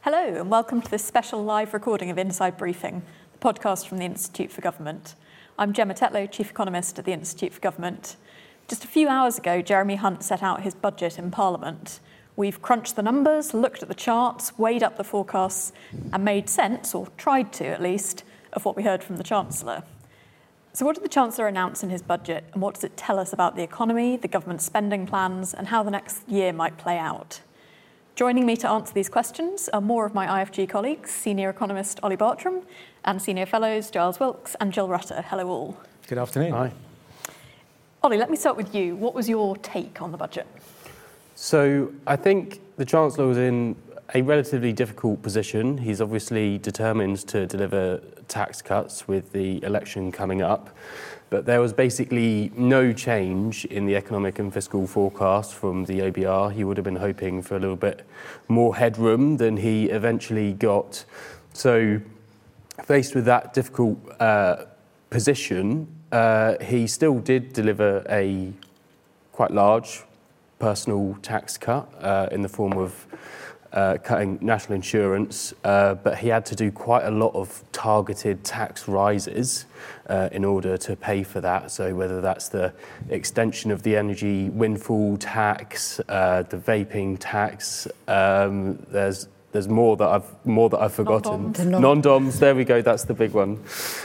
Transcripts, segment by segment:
Hello and welcome to this special live recording of Inside Briefing, the podcast from the Institute for Government. I'm Gemma Tetlow, Chief Economist at the Institute for Government. Just a few hours ago, Jeremy Hunt set out his budget in Parliament. We've crunched the numbers, looked at the charts, weighed up the forecasts and made sense, or tried to at least, of what we heard from the Chancellor. So what did the Chancellor announce in his budget and what does it tell us about the economy, the government spending plans and how the next year might play out? Joining me to answer these questions are more of my IFG colleagues, Senior Economist Ollie Bartram and Senior Fellows Giles Wilkes and Jill Rutter. Hello all. Good afternoon. Hi. Ollie, let me start with you. What was your take on the budget? So I think the Chancellor was in a relatively difficult position. He's obviously determined to deliver tax cuts with the election coming up. But there was basically no change in the economic and fiscal forecast from the OBR. He would have been hoping for a little bit more headroom than he eventually got. So faced with that difficult position, he still did deliver a quite large personal tax cut in the form of cutting national insurance, but he had to do quite a lot of targeted tax rises in order to pay for that. So whether that's the extension of the energy windfall tax, the vaping tax, there's more that I've forgotten. Non-doms, there we go. That's the big one.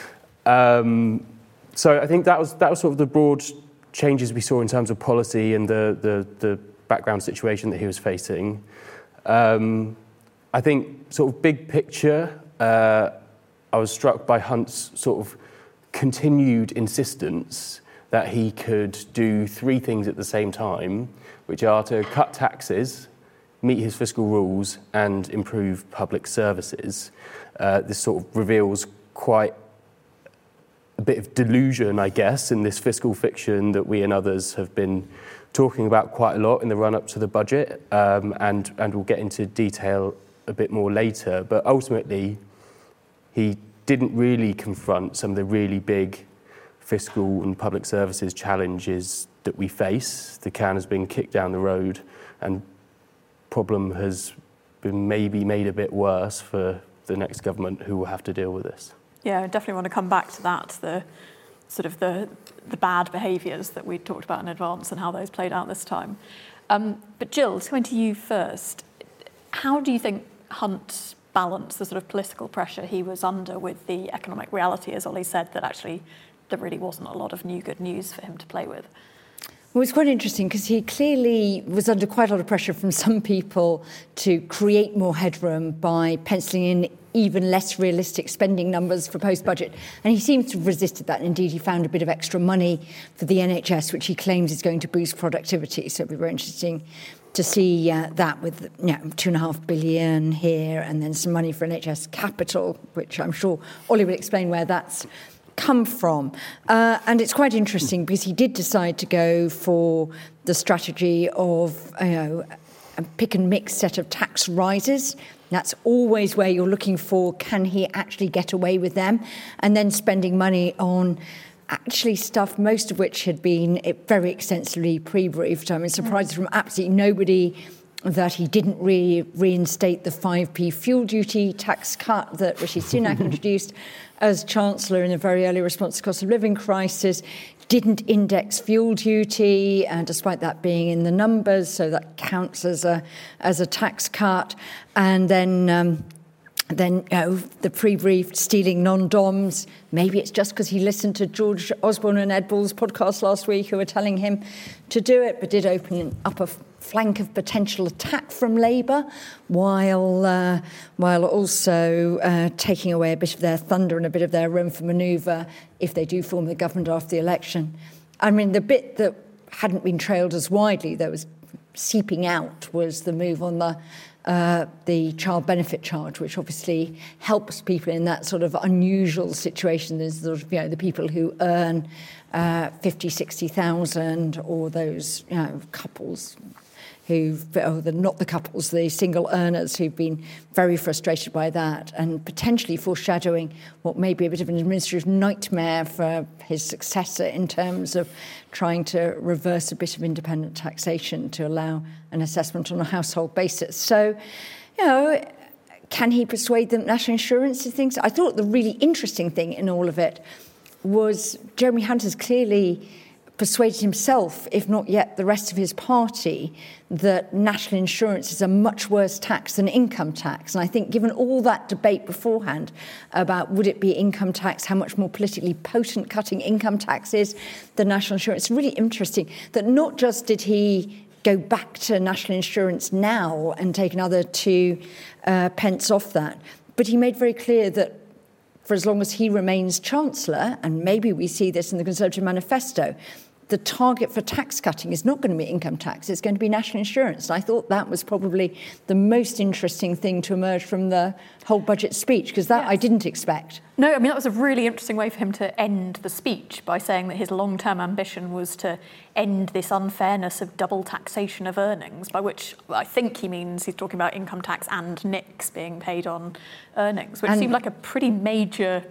So I think that was sort of the broad changes we saw in terms of policy and the background situation that he was facing. I think sort of big picture, I was struck by Hunt's sort of continued insistence that he could do three things at the same time, which are to cut taxes, meet his fiscal rules, and improve public services. This sort of reveals quite a bit of delusion, I guess, in this fiscal fiction that we and others have been talking about quite a lot in the run-up to the budget, and we'll get into detail a bit more later. But ultimately, he didn't really confront some of the really big fiscal and public services challenges that we face. The can has been kicked down the road, and problem has been maybe made a bit worse for the next government who will have to deal with this. Yeah, I definitely want to come back to that, the bad behaviours that we talked about in advance and how those played out this time. But Jill, coming to you first, how do you think Hunt balanced the sort of political pressure he was under with the economic reality, as Ollie said, that actually there really wasn't a lot of new good news for him to play with? Well, it's quite interesting because he clearly was under quite a lot of pressure from some people to create more headroom by penciling in even less realistic spending numbers for post-budget. And he seems to have resisted that. Indeed, he found a bit of extra money for the NHS, which he claims is going to boost productivity. So it'll be very interesting to see that with £2.5 billion here and then some money for NHS capital, which I'm sure Ollie will explain where that's come from. And it's quite interesting because he did decide to go for the strategy of a pick and mix set of tax rises. That's always where you're looking for, can he actually get away with them? And then spending money on actually stuff, most of which had been very extensively pre-briefed. I mean, surprised from absolutely nobody that he didn't reinstate the 5p fuel duty tax cut that Rishi Sunak introduced as Chancellor in a very early response to the cost of living crisis, didn't index fuel duty, and despite that being in the numbers, so that counts as a tax cut. And then the pre-briefed stealing non-doms. Maybe it's just because he listened to George Osborne and Ed Balls' podcast last week who were telling him to do it, but did open up a flank of potential attack from Labour while also taking away a bit of their thunder and a bit of their room for manoeuvre if they do form the government after the election. I mean, the bit that hadn't been trailed as widely, that was seeping out, was the move on the child benefit charge, which obviously helps people in that sort of unusual situation. There's sort of, the people who earn 50, 60,000, or those couples not the couples, the single earners who've been very frustrated by that and potentially foreshadowing what may be a bit of an administrative nightmare for his successor in terms of trying to reverse a bit of independent taxation to allow an assessment on a household basis. So, Can he persuade them national insurance and things? I thought the really interesting thing in all of it was Jeremy Hunt has clearly persuaded himself, if not yet the rest of his party, that national insurance is a much worse tax than income tax. And I think given all that debate beforehand about would it be income tax, how much more politically potent cutting income tax is than national insurance, it's really interesting that not just did he go back to national insurance now and take another 2 pence off that, but he made very clear that for as long as he remains Chancellor, and maybe we see this in the Conservative manifesto, the target for tax cutting is not going to be income tax, it's going to be national insurance. And I thought that was probably the most interesting thing to emerge from the whole budget speech, because that I didn't expect. No, I mean, that was a really interesting way for him to end the speech by saying that his long-term ambition was to end this unfairness of double taxation of earnings, by which I think he means he's talking about income tax and NICs being paid on earnings, which seemed like a pretty major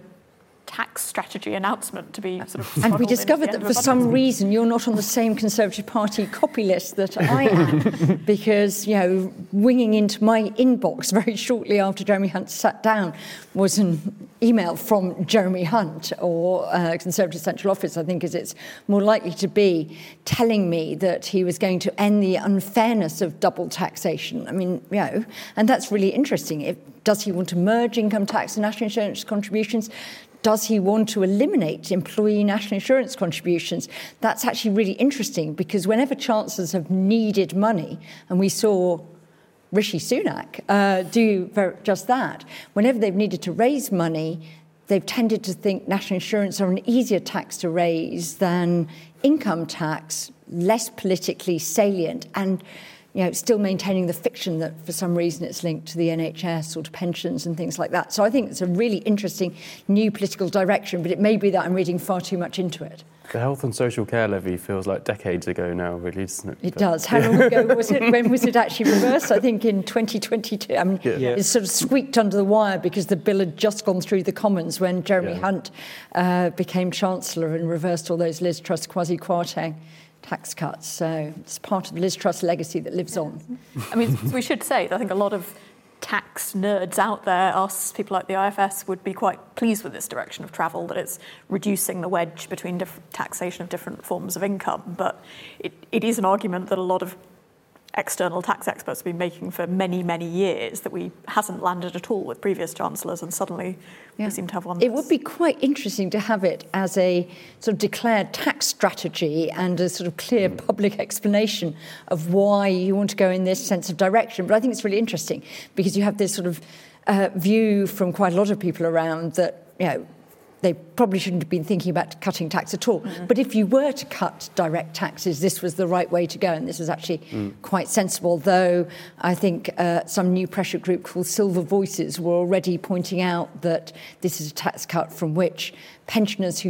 tax strategy announcement to be sort of... And we discovered that for some reason you're not on the same Conservative Party copy list that I am, because, you know, winging into my inbox very shortly after Jeremy Hunt sat down was an email from Jeremy Hunt, or Conservative Central Office, I think as it's more likely to be, telling me that he was going to end the unfairness of double taxation. I mean, you know, and that's really interesting. Does he want to merge income tax and national insurance contributions? Does he want to eliminate employee national insurance contributions? That's actually really interesting, because whenever chancellors have needed money, and we saw Rishi Sunak do just that, whenever they've needed to raise money, they've tended to think national insurance are an easier tax to raise than income tax, less politically salient, and still maintaining the fiction that for some reason it's linked to the NHS or to pensions and things like that. So I think it's a really interesting new political direction, but it may be that I'm reading far too much into it. The health and social care levy feels like decades ago now, really, doesn't it? It does. How long ago was it? When was it actually reversed? I think in 2022. I mean, it sort of squeaked under the wire because the bill had just gone through the Commons when Jeremy Hunt became Chancellor and reversed all those Liz Truss, Kwasi Kwarteng tax cuts. So it's part of the Liz Truss legacy that lives on. I mean, we should say that I think a lot of tax nerds out there, us, people like the IFS, would be quite pleased with this direction of travel, that it's reducing the wedge between taxation of different forms of income. But it is an argument that a lot of external tax experts have been making for many, many years, that we hasn't landed at all with previous chancellors, and suddenly we seem to have one. It would be quite interesting to have it as a sort of declared tax strategy and a sort of clear public explanation of why you want to go in this sense of direction. But I think it's really interesting because you have this sort of view from quite a lot of people around that, they probably shouldn't have been thinking about cutting tax at all. Mm-hmm. But if you were to cut direct taxes, this was the right way to go. And this was actually quite sensible, though I think some new pressure group called Silver Voices were already pointing out that this is a tax cut from which pensioners,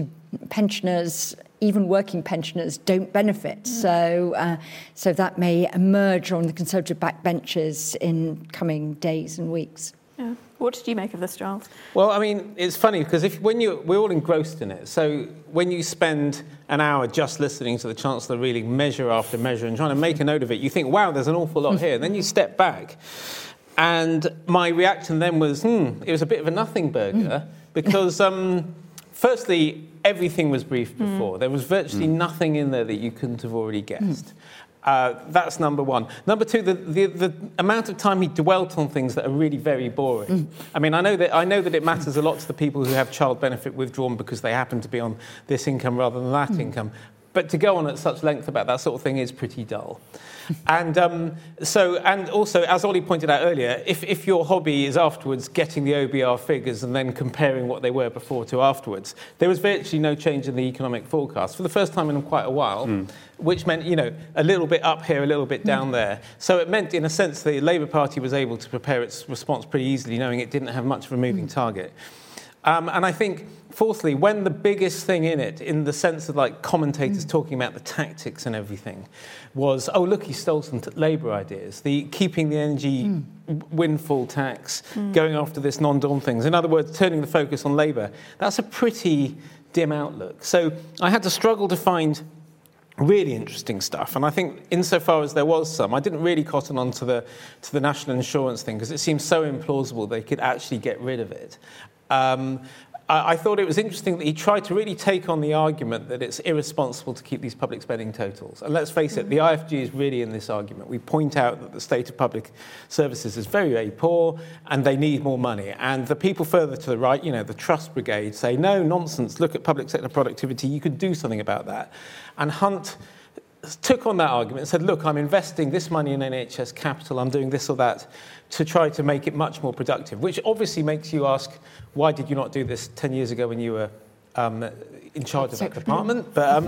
even working pensioners, don't benefit. So that may emerge on the Conservative backbenches in coming days and weeks. Yeah. What did you make of this, Giles? Well, I mean, it's funny because we're all engrossed in it. So when you spend an hour just listening to the Chancellor really measure after measure and trying to make a note of it, you think, wow, there's an awful lot here. And then you step back. And my reaction then was, it was a bit of a nothing burger because, firstly, everything was briefed before. There was virtually nothing in there that you couldn't have already guessed. That's number one. Number two, the amount of time he dwelt on things that are really very boring. I mean, I know that it matters a lot to the people who have child benefit withdrawn because they happen to be on this income rather than that income. But to go on at such length about that sort of thing is pretty dull. And also, as Ollie pointed out earlier, if your hobby is afterwards getting the OBR figures and then comparing what they were before to afterwards, there was virtually no change in the economic forecast for the first time in quite a while, which meant, a little bit up here, a little bit down there. So it meant, in a sense, the Labour Party was able to prepare its response pretty easily, knowing it didn't have much of a moving target. And I think, fourthly, when the biggest thing in it, in the sense of like commentators talking about the tactics and everything, was, oh, look, he stole some Labour ideas. The keeping the energy windfall tax, going after this non-dom things. In other words, turning the focus on Labour. That's a pretty dim outlook. So I had to struggle to find really interesting stuff. And I think insofar as there was some, I didn't really cotton on to the national insurance thing because it seems so implausible they could actually get rid of it. I thought it was interesting that he tried to really take on the argument that it's irresponsible to keep these public spending totals. And let's face it, the IFG is really in this argument. We point out that the state of public services is very, very poor and they need more money. And the people further to the right, the Trust Brigade, say, no, nonsense, look at public sector productivity, you could do something about that. And Hunt took on that argument and said, look, I'm investing this money in NHS capital, I'm doing this or that to try to make it much more productive, which obviously makes you ask, why did you not do this 10 years ago when you were in charge of that department? But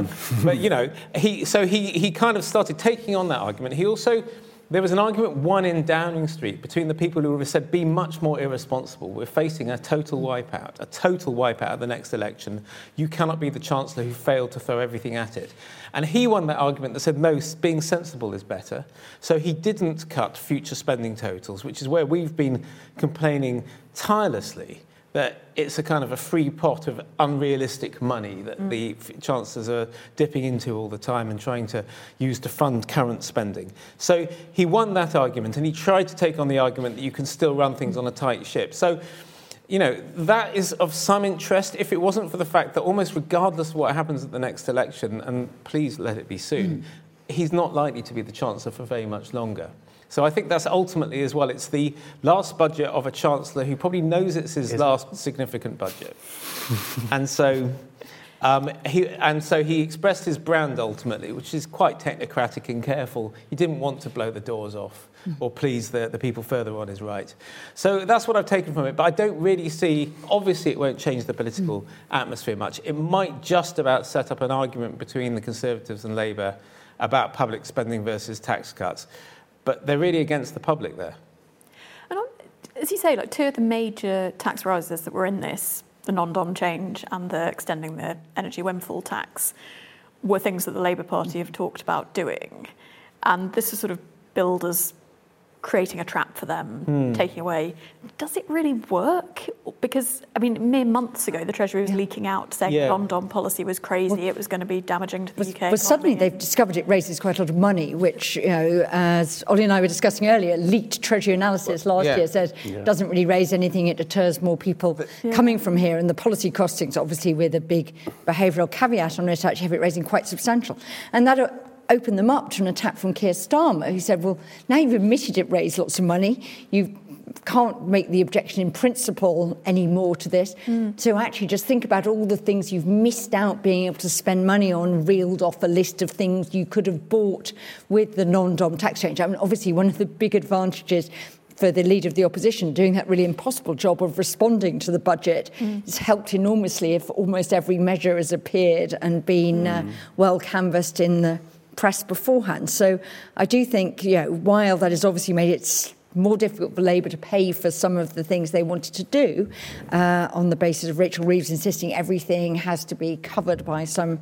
he kind of started taking on that argument. There was an argument won in Downing Street between the people who have said, be much more irresponsible. We're facing a total wipeout at the next election. You cannot be the Chancellor who failed to throw everything at it. And he won that argument that said, no, being sensible is better. So he didn't cut future spending totals, which is where we've been complaining tirelessly that it's a kind of a free pot of unrealistic money that the chancellors are dipping into all the time and trying to use to fund current spending. So he won that argument, and he tried to take on the argument that you can still run things on a tight ship. So, that is of some interest if it wasn't for the fact that almost regardless of what happens at the next election, and please let it be soon, he's not likely to be the chancellor for very much longer. So I think that's ultimately as well, it's the last budget of a chancellor who probably knows it's his last significant budget. And so he expressed his brand ultimately, which is quite technocratic and careful. He didn't want to blow the doors off or please the people further on his right. So that's what I've taken from it. But I don't really see, obviously it won't change the political atmosphere much. It might just about set up an argument between the Conservatives and Labour about public spending versus tax cuts. But they're really against the public there. And as you say, two of the major tax rises that were in this, the non-dom change and the extending the energy windfall tax, were things that the Labour Party have talked about doing. And this is sort of billed as creating a trap for them, taking away. Does it really work? Because, mere months ago, the Treasury was leaking out saying non-dom policy was crazy, it was going to be damaging to the UK economy. Suddenly they've discovered it raises quite a lot of money, which, as Ollie and I were discussing earlier, leaked Treasury analysis last year said doesn't really raise anything, it deters more people coming from here. And the policy costings, obviously, with a big behavioural caveat on it, actually have it raising quite substantial. And that opened them up to an attack from Keir Starmer, who said, well, now you've admitted it raised lots of money, you can't make the objection in principle anymore to this. So actually just think about all the things you've missed out being able to spend money on, reeled off a list of things you could have bought with the non-dom tax change. Obviously one of the big advantages for the leader of the opposition, doing that really impossible job of responding to the budget, has helped enormously if almost every measure has appeared and been well canvassed in the press beforehand. So I do think, while that has obviously made it more difficult for Labour to pay for some of the things they wanted to do, on the basis of Rachel Reeves insisting everything has to be covered by some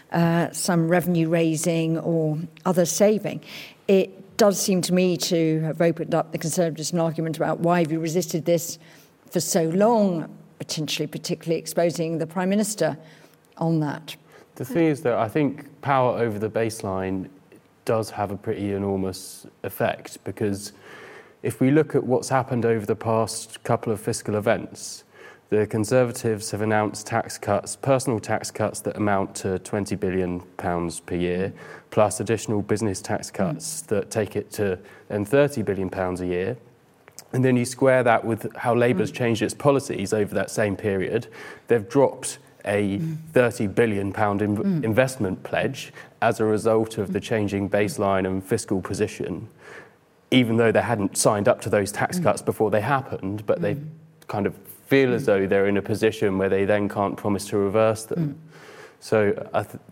revenue raising or other saving, it does seem to me to have opened up the Conservatives an argument about why have you resisted this for so long, particularly exposing the Prime Minister on that. The thing is that I think power over the baseline does have a pretty enormous effect, because if we look at what's happened over the past couple of fiscal events, the Conservatives have announced tax cuts, personal tax cuts that amount to £20 billion per year, plus additional business tax cuts that take it to then £30 billion a year. And then you square that with how Labour's changed its policies over that same period. They've dropped a £30 billion investment pledge as a result of the changing baseline and fiscal position, even though they hadn't signed up to those tax cuts before they happened, but they kind of feel as though they're in a position where they then can't promise to reverse them. So,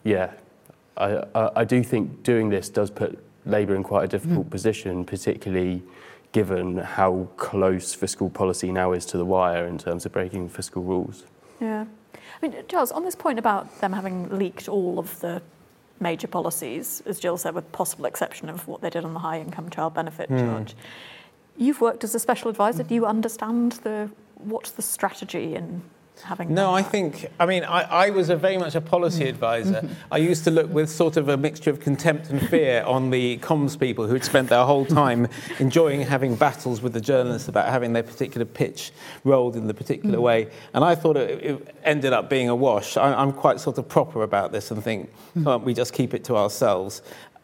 I do think doing this does put Labour in quite a difficult position, particularly given how close fiscal policy now is to the wire in terms of breaking fiscal rules. Yeah. Giles, on this point about them having leaked all of the major policies, as Jill said, with possible exception of what they did on the high-income child benefit charge, you've worked as a special advisor. Do you understand what's the strategy in having No, done I that? think, I was very much a policy advisor. I used to look with sort of a mixture of contempt and fear on the comms people who'd spent their whole time enjoying having battles with the journalists about having their particular pitch rolled in the particular way. And I thought it ended up being a wash. I'm quite sort of proper about this and think, can't we just keep it to ourselves?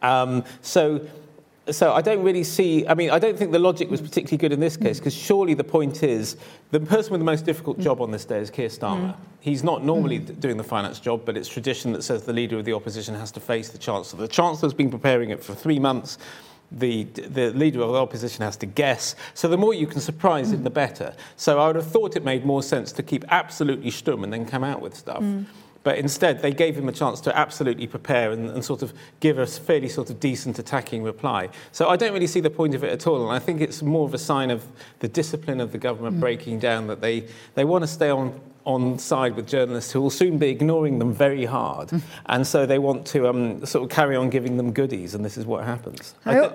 So I don't really see, I don't think the logic was particularly good in this case, because surely the point is, the person with the most difficult job on this day is Keir Starmer. He's not normally doing the finance job, but it's tradition that says the leader of the opposition has to face the Chancellor. The Chancellor's been preparing it for 3 months. The leader of the opposition has to guess. So the more you can surprise him, the better. So I would have thought it made more sense to keep absolutely stum and then come out with stuff. But instead, they gave him a chance to absolutely prepare and sort of give us a fairly sort of decent attacking reply. So I don't really see the point of it at all. And I think it's more of a sign of the discipline of the government breaking down, that they want to stay on side with journalists who will soon be ignoring them very hard. And so they want to sort of carry on giving them goodies, and this is what happens.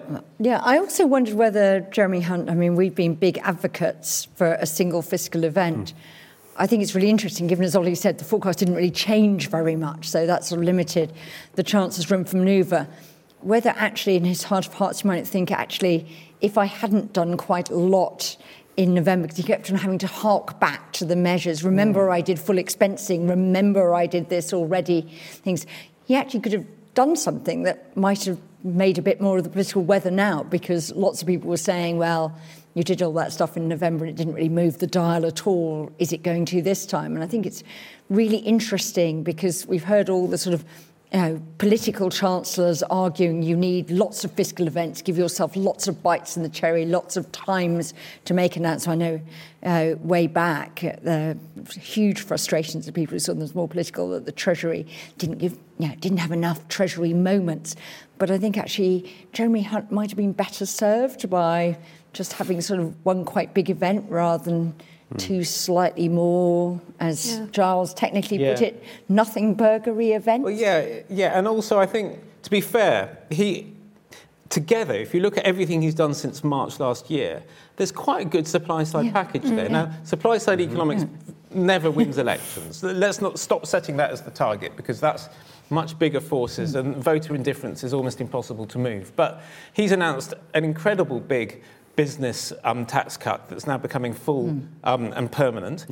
I also wondered whether Jeremy Hunt, we've been big advocates for a single fiscal event. I think it's really interesting, given, as Ollie said, the forecast didn't really change very much, so that sort of limited the Chancellor's room for manoeuvre. Whether actually in his heart of hearts he might think, actually, if I hadn't done quite a lot in November, because he kept on having to hark back to the measures, remember I did full expensing, remember I did this already, things, he actually could have done something that might have made a bit more of the political weather now, because lots of people were saying, well, you did all that stuff in November and it didn't really move the dial at all. Is it going to this time? And I think it's really interesting, because we've heard all the sort of political chancellors arguing you need lots of fiscal events, give yourself lots of bites in the cherry, lots of times to make an announcement. I know way back, the huge frustrations of people who saw them as more political, that the Treasury didn't have enough Treasury moments. But I think actually Jeremy Hunt might have been better served by just having sort of one quite big event rather than two slightly more, as Giles technically put it, nothing burgery events. Well, and also I think, to be fair, together, if you look at everything he's done since March last year, there's quite a good supply-side package there. Now, supply-side economics never wins elections. Let's not stop setting that as the target, because that's much bigger forces, and voter indifference is almost impossible to move. But he's announced an incredible big business tax cut that's now becoming full and permanent.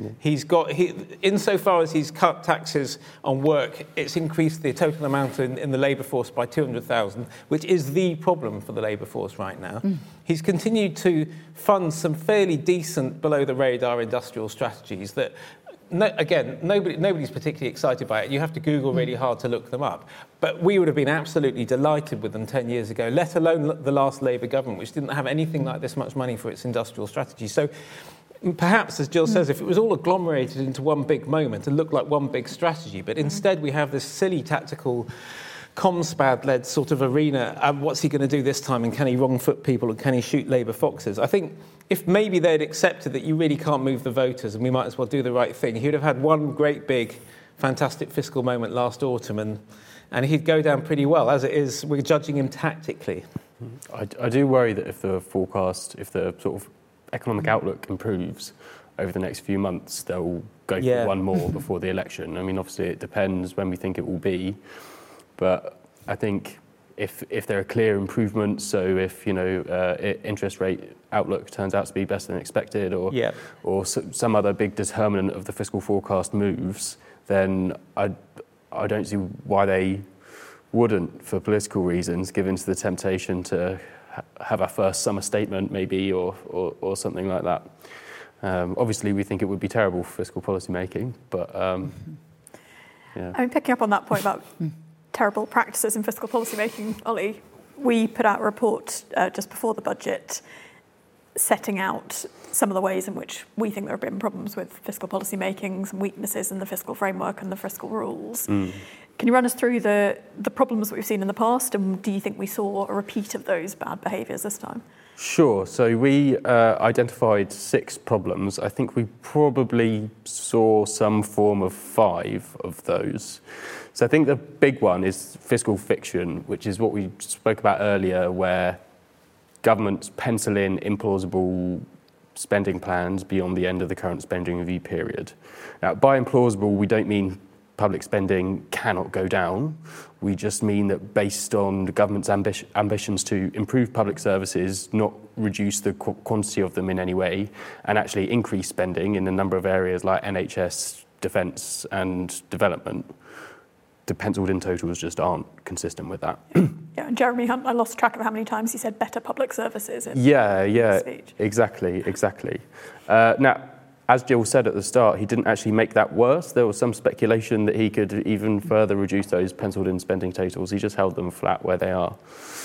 Insofar as he's cut taxes on work, it's increased the total amount in the labour force by 200,000, which is the problem for the labour force right now. He's continued to fund some fairly decent below-the-radar industrial strategies that, nobody's particularly excited by it. You have to Google really hard to look them up. But we would have been absolutely delighted with them 10 years ago, let alone the last Labour government, which didn't have anything like this much money for its industrial strategy. So perhaps, as Jill says, if it was all agglomerated into one big moment, it looked like one big strategy. But instead we have this silly tactical ComSpad-led sort of arena. What's he going to do this time? And can he wrong-foot people? And can he shoot Labour foxes? I think if maybe they'd accepted that you really can't move the voters and we might as well do the right thing, he would have had one great big fantastic fiscal moment last autumn and he'd go down pretty well. As it is, we're judging him tactically. I do worry that if the sort of economic outlook improves over the next few months, they'll go for one more before the election. Obviously it depends when we think it will be, but I think if there are clear improvements, so if interest rate outlook turns out to be better than expected, or some other big determinant of the fiscal forecast moves, then I don't see why they wouldn't, for political reasons, give in to the temptation to have a first summer statement maybe, or something like that. Obviously, we think it would be terrible for fiscal policy making, but picking up on that point about terrible practices in fiscal policy making, Ollie, we put out a report just before the budget setting out some of the ways in which we think there have been problems with fiscal policy making, some weaknesses in the fiscal framework and the fiscal rules. Can you run us through the problems that we've seen in the past, and do you think we saw a repeat of those bad behaviours this time? Sure. So we identified 6 problems. I think we probably saw some form of 5 of those. So I think the big one is fiscal fiction, which is what we spoke about earlier, where governments pencil in implausible spending plans beyond the end of the current spending review period. Now, by implausible, we don't mean public spending cannot go down. We just mean that based on the government's ambitions to improve public services, not reduce the quantity of them in any way, and actually increase spending in a number of areas like NHS, defence and development, the penciled-in totals just aren't consistent with that. Yeah, and Jeremy Hunt, I lost track of how many times he said better public services in his speech. Exactly. Now, as Jill said at the start, he didn't actually make that worse. There was some speculation that he could even further reduce those penciled-in spending totals. He just held them flat where they are,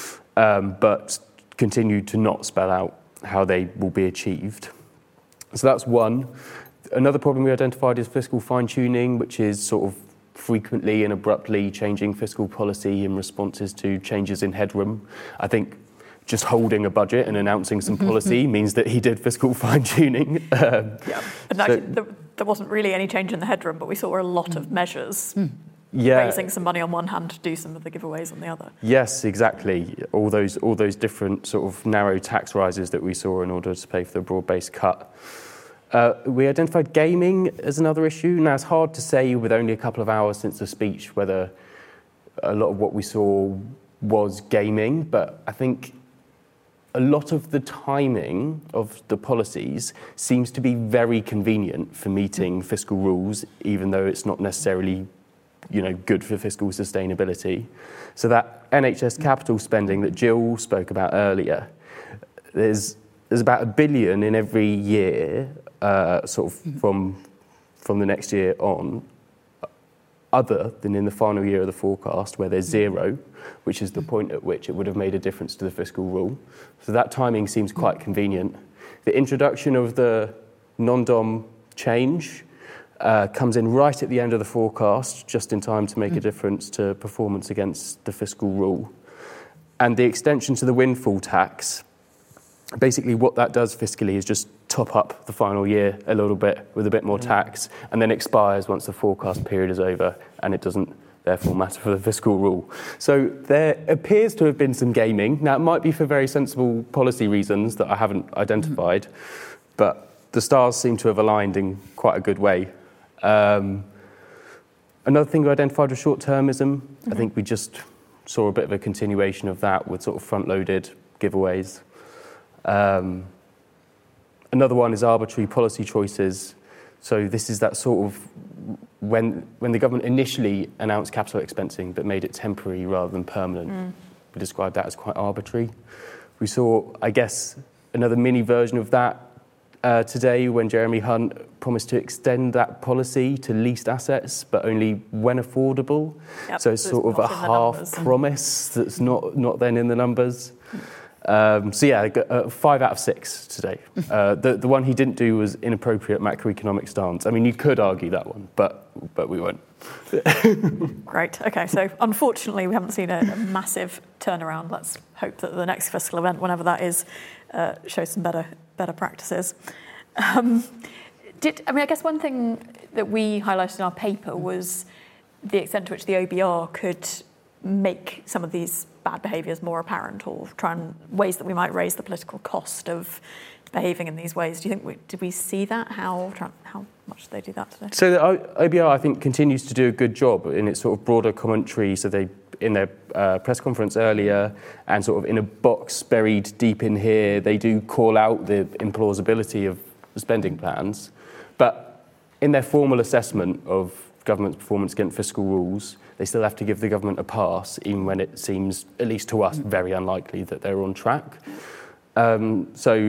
but continued to not spell out how they will be achieved. So that's one. Another problem we identified is fiscal fine-tuning, which is sort of frequently and abruptly changing fiscal policy in responses to changes in headroom. I think just holding a budget and announcing some policy means that he did fiscal fine-tuning. And actually, there wasn't really any change in the headroom, but we saw a lot of measures raising some money on one hand to do some of the giveaways on the other. Yes, exactly. All those different sort of narrow tax rises that we saw in order to pay for the broad-based cut. We identified gaming as another issue. Now, it's hard to say with only a couple of hours since the speech whether a lot of what we saw was gaming, but I think a lot of the timing of the policies seems to be very convenient for meeting fiscal rules, even though it's not necessarily, good for fiscal sustainability. So that NHS capital spending that Jill spoke about earlier, there's about £1 billion in every year, from the next year on, other than in the final year of the forecast where there's zero, which is the point at which it would have made a difference to the fiscal rule. So that timing seems quite convenient. The introduction of the non-dom change comes in right at the end of the forecast, just in time to make a difference to performance against the fiscal rule. And the extension to the windfall tax, basically what that does fiscally is just top up the final year a little bit with a bit more tax, and then expires once the forecast period is over, and it doesn't therefore matter for the fiscal rule. So there appears to have been some gaming. Now, it might be for very sensible policy reasons that I haven't identified, but the stars seem to have aligned in quite a good way. Another thing we identified was short-termism. I think we just saw a bit of a continuation of that with sort of front-loaded giveaways. Another one is arbitrary policy choices. So this is that sort of when the government initially announced capital expensing but made it temporary rather than permanent. We described that as quite arbitrary. We saw, I guess, another mini version of that today when Jeremy Hunt promised to extend that policy to leased assets, but only when affordable. Yep, so it's sort of a half promise that's not then in the numbers. 5 out of 6 today. The one he didn't do was inappropriate macroeconomic stance. I mean, you could argue that one, but we won't. Great. Okay, so unfortunately we haven't seen a massive turnaround. Let's hope that the next fiscal event, whenever that is, shows some better practices. I guess one thing that we highlighted in our paper was the extent to which the OBR could make some of these bad behaviours more apparent, or try and ways that we might raise the political cost of behaving in these ways. Do you think did we see that? How much did they do that today? So the OBR, I think, continues to do a good job in its sort of broader commentary. So they, in their press conference earlier, and sort of in a box buried deep in here, they do call out the implausibility of the spending plans. But in their formal assessment of government's performance against fiscal rules, they still have to give the government a pass, even when it seems, at least to us, very unlikely that they're on track. We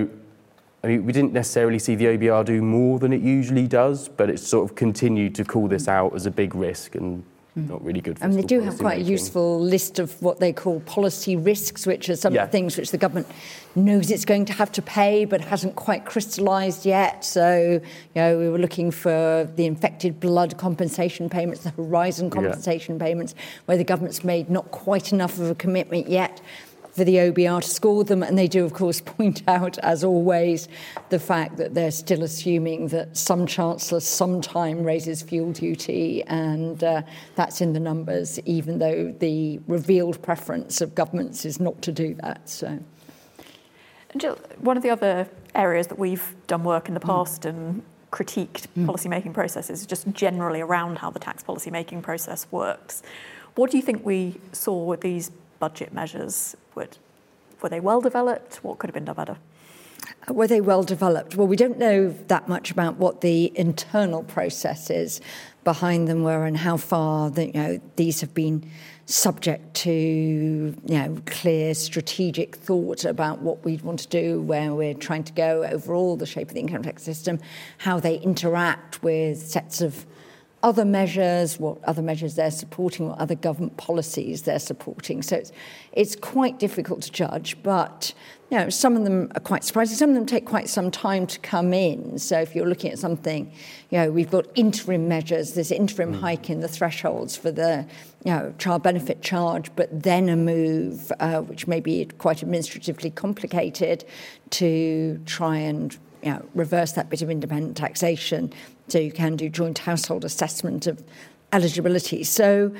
didn't necessarily see the OBR do more than it usually does, but it's sort of continued to call this out as a big risk and not really good for they do have quite a useful list of what they call policy risks, which are some of the things which the government knows it's going to have to pay but hasn't quite crystallised yet. So, we were looking for the infected blood compensation payments, the Horizon compensation payments, where the government's made not quite enough of a commitment yet for the OBR to score them. And they do, of course, point out, as always, the fact that they're still assuming that some chancellor sometime raises fuel duty, and that's in the numbers, even though the revealed preference of governments is not to do that. So, and Jill, one of the other areas that we've done work in the past and critiqued policy-making processes, just generally around how the tax policy-making process works. What do you think we saw with these budget measures? Were they well developed? What could have been done better? Were they well developed? Well, we don't know that much about what the internal processes behind them were and how far these have been subject to clear strategic thought about what we want to do, where we're trying to go overall, the shape of the income tax system, how they interact with sets of other measures, what other measures they're supporting, what other government policies they're supporting. So it's quite difficult to judge, but some of them are quite surprising. Some of them take quite some time to come in. So if you're looking at something, we've got interim measures, this interim hike in the thresholds for the child benefit charge, but then a move, which may be quite administratively complicated, to try and reverse that bit of independent taxation, so you can do joint household assessment of eligibility. So,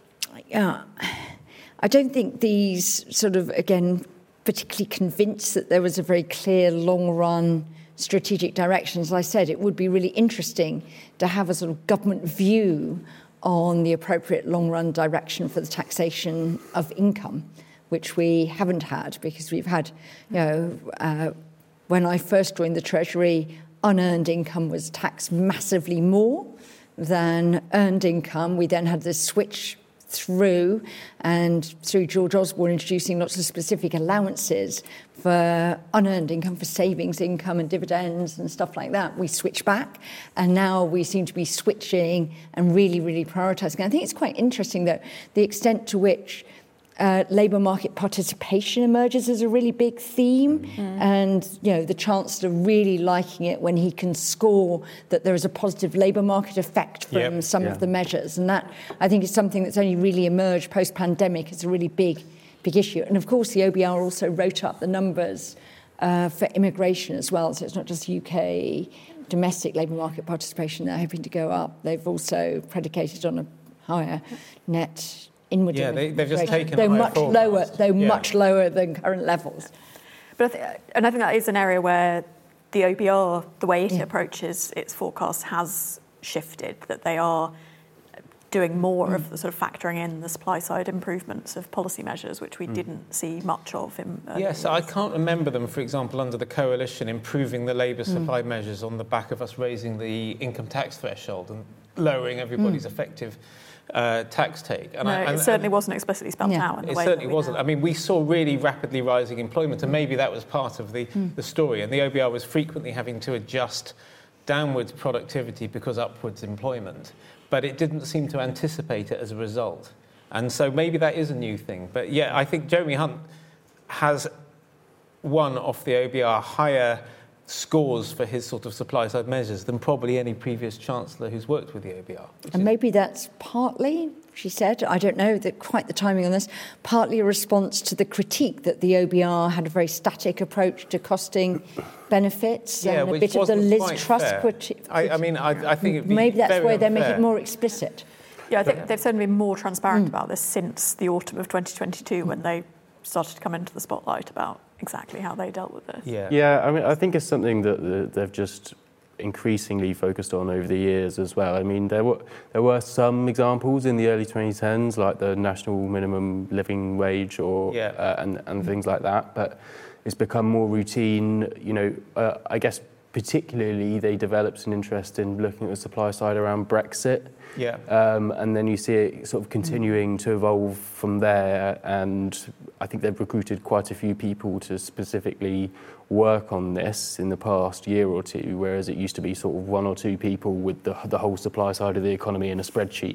I don't think these sort of, again, particularly convinced that there was a very clear long-run strategic direction. As I said, it would be really interesting to have a sort of government view on the appropriate long-run direction for the taxation of income, which we haven't had, because we've had, when I first joined the Treasury, unearned income was taxed massively more than earned income. We then had this switch through George Osborne introducing lots of specific allowances for unearned income, for savings income and dividends and stuff like that. We switched back, and now we seem to be switching and really, really prioritising. I think it's quite interesting that the extent to which labour market participation emerges as a really big theme, and the Chancellor really liking it when he can score that there is a positive labour market effect from some of the measures, and that I think is something that's only really emerged post-pandemic as a really big issue. And of course the OBR also wrote up the numbers for immigration as well, so it's not just UK domestic labour market participation they're hoping to go up. They've also predicated on a higher net inward. They've just taken much lower than current levels. But I think that is an area where the OBR, the way it approaches its forecasts, has shifted. That they are doing more of the sort of factoring in the supply side improvements of policy measures, which we didn't see much of in. Yes, I can't remember them, for example, under the coalition, improving the labour supply measures on the back of us raising the income tax threshold and lowering everybody's effective tax take. And it certainly wasn't explicitly spelled out in the way. It certainly wasn't. I mean, we saw really rapidly rising employment, and maybe that was part of the story. And the OBR was frequently having to adjust downwards productivity because upwards employment, but it didn't seem to anticipate it as a result. And so maybe that is a new thing. But I think Jeremy Hunt has won off the OBR higher scores for his sort of supply-side measures than probably any previous Chancellor who's worked with the OBR. And maybe that's partly, she said, I don't know quite the timing on this, partly a response to the critique that the OBR had a very static approach to costing benefits, and a bit of the Liz Truss critique. I think it'd be maybe that's why they make it more explicit. Yeah, I think they've certainly been more transparent about this since the autumn of 2022 when they started to come into the spotlight about exactly how they dealt with this. I mean, I think it's something that they've just increasingly focused on over the years as well. I mean, there were some examples in the early 2010s, like the national minimum living wage and things like that, but it's become more routine. I guess particularly they developed an interest in looking at the supply side around Brexit. And then you see it sort of continuing to evolve from there, and I think they've recruited quite a few people to specifically work on this in the past year or two, whereas it used to be sort of one or two people with the whole supply side of the economy in a spreadsheet.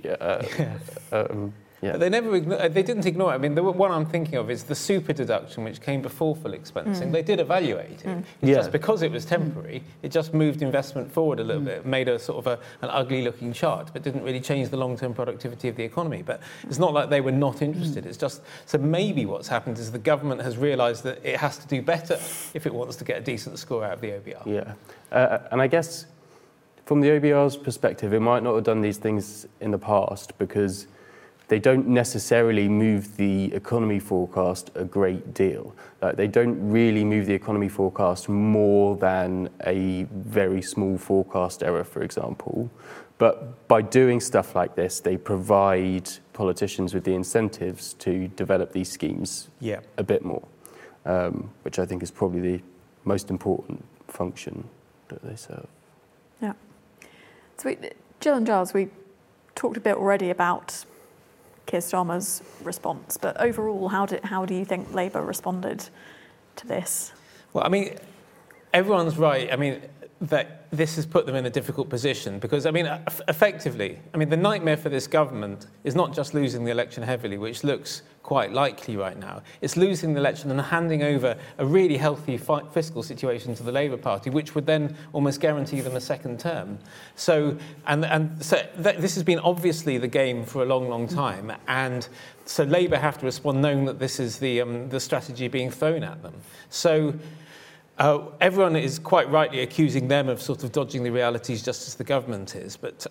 But they didn't ignore it. I mean, the one I'm thinking of is the super deduction, which came before full expensing. They did evaluate it. It's just because it was temporary, it just moved investment forward a little bit, made a sort of an ugly-looking chart, but didn't really change the long-term productivity of the economy. But it's not like they were not interested. It's just, so maybe what's happened is the government has realised that it has to do better if it wants to get a decent score out of the OBR. And I guess from the OBR's perspective, it might not have done these things in the past because they don't necessarily move the economy forecast a great deal. They don't really move the economy forecast more than a very small forecast error, for example. But by doing stuff like this, they provide politicians with the incentives to develop these schemes a bit more, which I think is probably the most important function that they serve. Yeah. So Jill and Giles, we talked a bit already about Keir Starmer's response, but overall, how do you think Labour responded to this? Well, I mean, everyone's right. I mean, that this has put them in a difficult position because, I mean, effectively, I mean, the nightmare for this government is not just losing the election heavily, which looks quite likely right now. It's losing the election and handing over a really healthy fiscal situation to the Labour Party, which would then almost guarantee them a second term. So, this has been obviously the game for a long, long time, and so Labour have to respond knowing that this is the strategy being thrown at them. So. Everyone is quite rightly accusing them of sort of dodging the realities just as the government is. But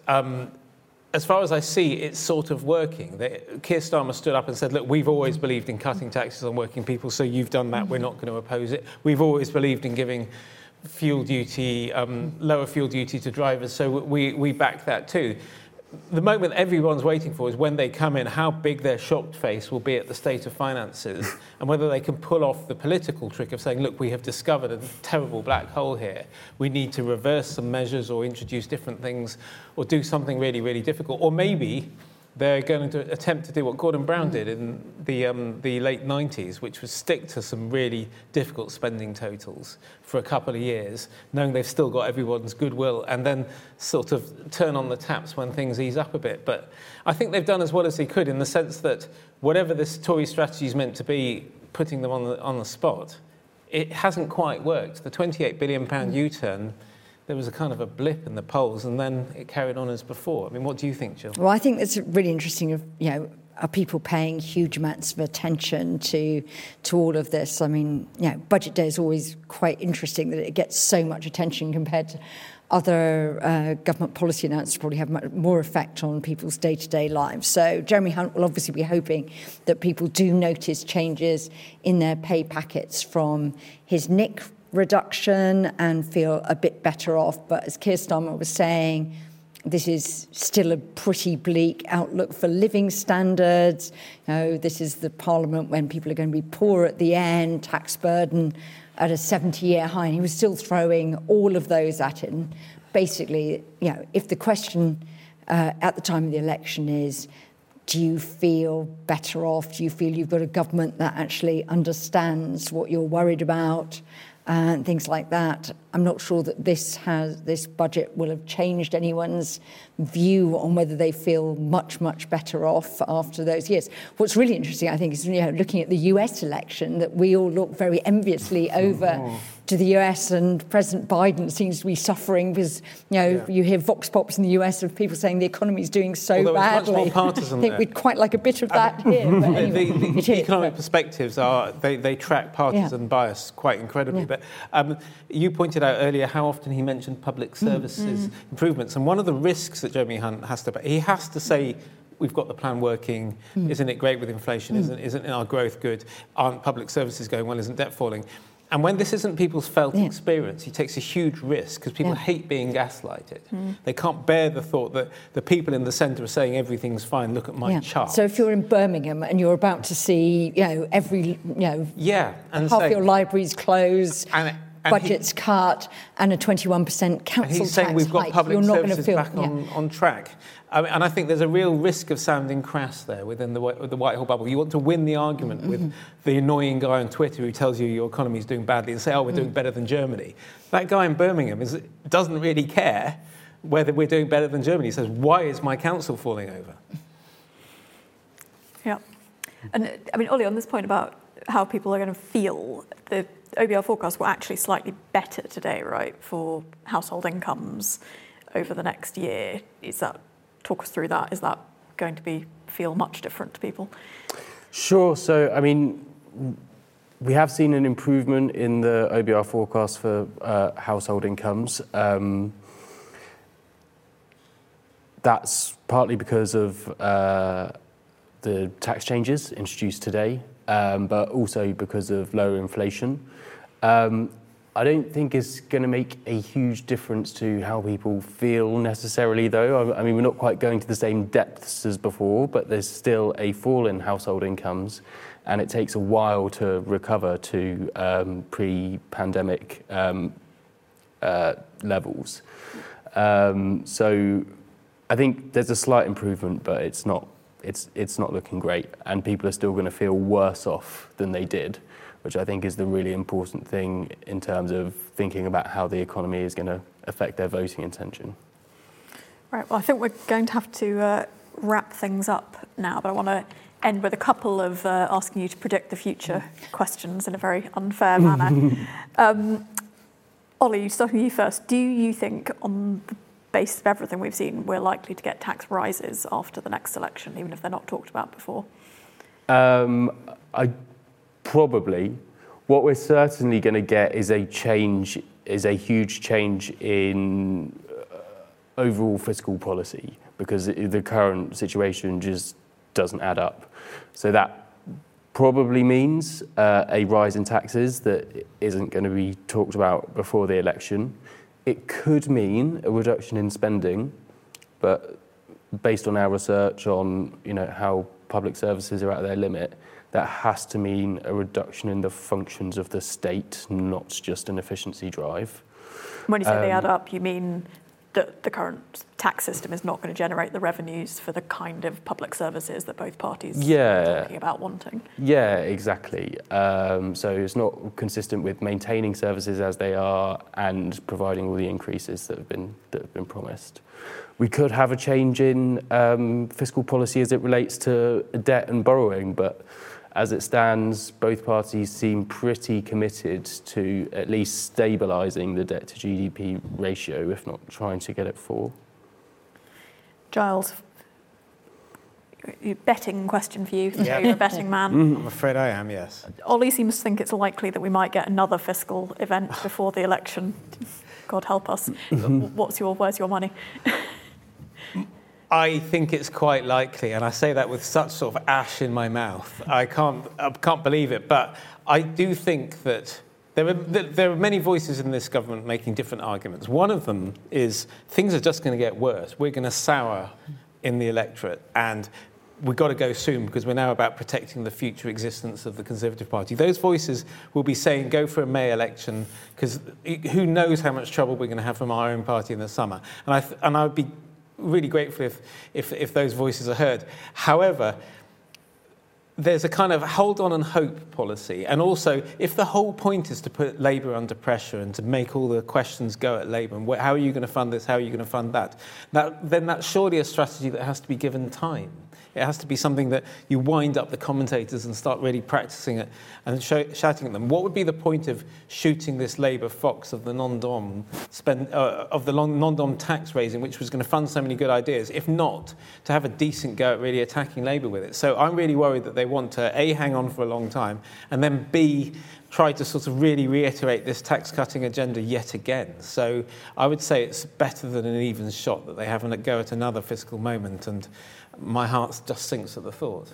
as far as I see, it's sort of working. Keir Starmer stood up and said, look, we've always believed in cutting taxes on working people, so you've done that, we're not going to oppose it. We've always believed in giving fuel duty, lower fuel duty to drivers, so we back that too. The moment everyone's waiting for is when they come in, how big their shocked face will be at the state of finances and whether they can pull off the political trick of saying, look, we have discovered a terrible black hole here. We need to reverse some measures or introduce different things or do something really, really difficult. Or maybe they're going to attempt to do what Gordon Brown did in the late 90s, which was stick to some really difficult spending totals for a couple of years, knowing they've still got everyone's goodwill, and then sort of turn on the taps when things ease up a bit. But I think they've done as well as they could in the sense that whatever this Tory strategy is meant to be, putting them on the spot, it hasn't quite worked. The £28 billion U-turn, there was a kind of a blip in the polls, and then it carried on as before. I mean, what do you think, Jill? Well, I think it's really interesting. Are people paying huge amounts of attention to all of this? I mean, Budget Day is always quite interesting that it gets so much attention compared to other government policy announcements probably have much more effect on people's day-to-day lives. So Jeremy Hunt will obviously be hoping that people do notice changes in their pay packets from his NIC reduction and feel a bit better off. But as Keir Starmer was saying, this is still a pretty bleak outlook for living standards. This is the parliament when people are going to be poor at the end, tax burden at a 70-year high. And he was still throwing all of those at it. And basically, if the question at the time of the election is, do you feel better off? Do you feel you've got a government that actually understands what you're worried about? And things like that. I'm not sure that this budget will have changed anyone's view on whether they feel much, much better off after those years. What's really interesting, I think, is looking at the US election, that we all look very enviously over to the US, and President Biden seems to be suffering because you hear vox pops in the US of people saying the economy is doing so badly. Much more partisan I think we'd quite like a bit of that here. But anyway, the economic perspectives they track partisan bias quite incredibly. But you pointed out earlier how often he mentioned public services improvements, and one of the risks that Jeremy Hunt has to say, we've got the plan working, isn't it great with inflation, isn't our growth good, aren't public services going well, isn't debt falling? And when this isn't people's felt experience, he takes a huge risk because people hate being gaslighted. They can't bear the thought that the people in the centre are saying everything's fine, look at my chart. So if you're in Birmingham and you're about to see, every, and half your libraries close, budgets cut, and a 21% council tax he's saying we've got hike, public you're not going to services feel back on track. And I think there's a real risk of sounding crass there within the Whitehall bubble. You want to win the argument with the annoying guy on Twitter who tells you your economy is doing badly and say, we're doing better than Germany. That guy in Birmingham doesn't really care whether we're doing better than Germany. He says, why is my council falling over? Yeah. And I mean, Ollie, on this point about how people are going to feel, the OBR forecasts were actually slightly better today, right, for household incomes over the next year. Talk us through that. Is that going to feel much different to people? Sure. So, I mean, we have seen an improvement in the OBR forecast for household incomes. That's partly because of the tax changes introduced today, but also because of lower inflation. I don't think it's going to make a huge difference to how people feel necessarily, though. I mean, we're not quite going to the same depths as before, but there's still a fall in household incomes, and it takes a while to recover to pre-pandemic levels. So I think there's a slight improvement, but it's not looking great, and people are still going to feel worse off than they did, which I think is the really important thing in terms of thinking about how the economy is going to affect their voting intention. Right, well, I think we're going to have to wrap things up now, but I want to end with a couple of asking you to predict the future questions in a very unfair manner. Ollie, starting with you first, do you think on the basis of everything we've seen, we're likely to get tax rises after the next election, even if they're not talked about before? Probably. What we're certainly going to get is a huge change in overall fiscal policy, because the current situation just doesn't add up. So that probably means a rise in taxes that isn't going to be talked about before the election. It could mean a reduction in spending, but based on our research on how public services are at their limit, that has to mean a reduction in the functions of the state, not just an efficiency drive. When you say they add up, you mean that the current tax system is not going to generate the revenues for the kind of public services that both parties are talking about wanting? Yeah, exactly. So it's not consistent with maintaining services as they are and providing all the increases that have been promised. We could have a change in fiscal policy as it relates to debt and borrowing, but as it stands, both parties seem pretty committed to at least stabilising the debt to GDP ratio, if not trying to get it 4. Giles, betting question for you. Yeah. You're a betting man. I'm afraid I am, yes. Ollie seems to think it's likely that we might get another fiscal event before the election. God help us. Where's your money? I think it's quite likely, and I say that with such sort of ash in my mouth. I can't believe it, but I do think that there are many voices in this government making different arguments. One of them is things are just going to get worse. We're going to sour in the electorate, and we've got to go soon because we're now about protecting the future existence of the Conservative Party. Those voices will be saying go for a May election because who knows how much trouble we're going to have from our own party in the summer. And I would be really grateful if those voices are heard. However, there's a kind of hold on and hope policy. And also, if the whole point is to put Labour under pressure and to make all the questions go at Labour, and how are you going to fund this, how are you going to fund that, then that's surely a strategy that has to be given time. It has to be something that you wind up the commentators and start really practicing it and shouting at them. What would be the point of shooting this Labour fox of the non-dom non-dom tax raising, which was going to fund so many good ideas, if not to have a decent go at really attacking Labour with it? So I'm really worried that they want to A, hang on for a long time, and then B, try to sort of really reiterate this tax-cutting agenda yet again. So I would say it's better than an even shot that they have a go at another fiscal moment, and my heart just sinks at the thought.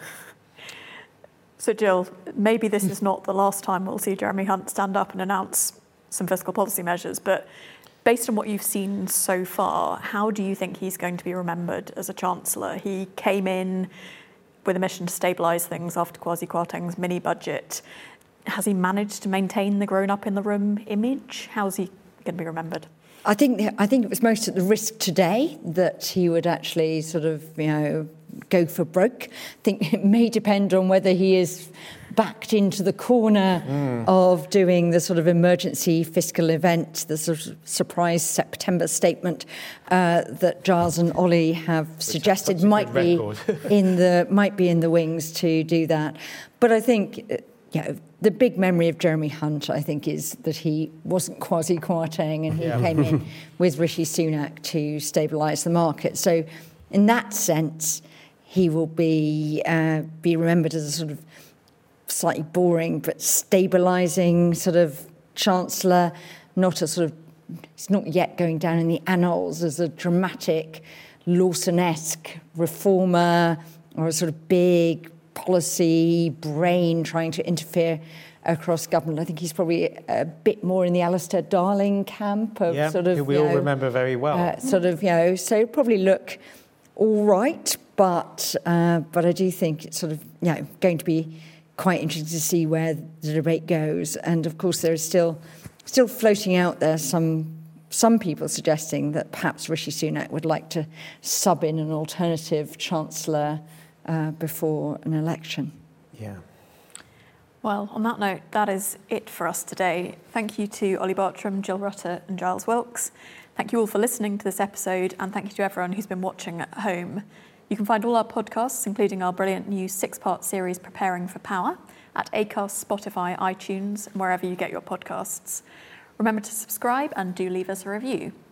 So, Jill, maybe this is not the last time we'll see Jeremy Hunt stand up and announce some fiscal policy measures, but based on what you've seen so far, how do you think he's going to be remembered as a Chancellor? He came in with a mission to stabilise things after Kwasi Kwarteng's mini-budget. Has he managed to maintain the grown-up-in-the-room image? How's he going to be remembered? I think it was most at the risk today that he would actually sort of, go for broke. I think it may depend on whether he is backed into the corner of doing the sort of emergency fiscal event, the sort of surprise September statement that Giles and Ollie have suggested might be in the wings to do that. But I think the big memory of Jeremy Hunt, I think, is that he wasn't Kwasi Kwarteng and he came in with Rishi Sunak to stabilise the market. So in that sense, he will be remembered as a sort of slightly boring but stabilising sort of Chancellor, not a sort of, he's not yet going down in the annals as a dramatic Lawson-esque reformer, or a sort of big policy brain trying to interfere across government. I think he's probably a bit more in the Alistair Darling camp of sort of, who we all remember very well. So probably look all right, but I do think it's sort of, going to be quite interesting to see where the debate goes. And of course, there is still floating out there some people suggesting that perhaps Rishi Sunak would like to sub in an alternative chancellor before an election. Yeah. Well, on that note, that is it for us today. Thank you to Ollie Bartram, Jill Rutter and Giles Wilkes. Thank you all for listening to this episode, and thank you to everyone who's been watching at home. You can find all our podcasts, including our brilliant new 6-part series Preparing for Power, at Acast, Spotify, iTunes, and wherever you get your podcasts. Remember to subscribe and do leave us a review.